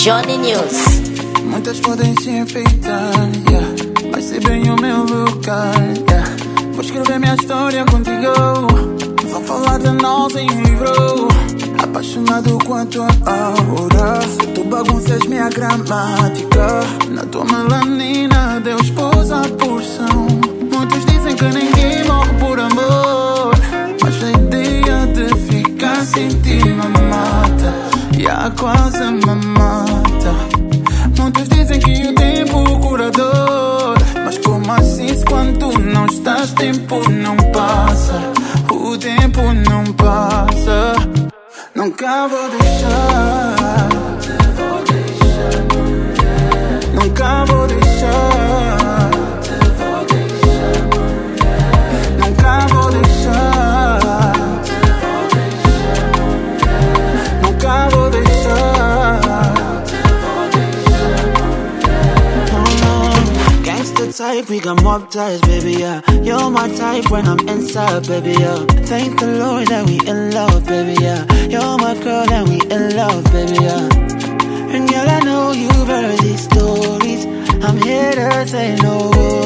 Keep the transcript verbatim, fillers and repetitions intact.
Johnny News. Muitas podem se enfeitar, yeah. Vai ser bem o meu lugar, yeah. Vou escrever minha história contigo. Vou falar de nós em um livro. Apaixonado com a tua aura. Se tu bagunças minha gramática, na tua melanina Deus pôs a porção. Muitos dizem que ninguém morre por amor, mas a ideia de ficar sem ti me mata, e a quase me mata. Muitos dizem que o tempo é curador, mas como assim se quando não estás tempo não passa? O tempo não passa. Nunca vou deixar, te vou deixar mulher. Nunca vou deixar, te vou deixar mulher. Nunca vou deixar, te vou deixar mulher. Nunca vou deixar, te vou deixar mulher. Oh no, gangster type, we got mob ties, baby, yeah. You're my type when I'm inside, baby, yeah. Thank the Lord that we in love, baby, yeah. You're my girl and we in love, baby, yeah. And girl, I know you've heard these stories. I'm here to say no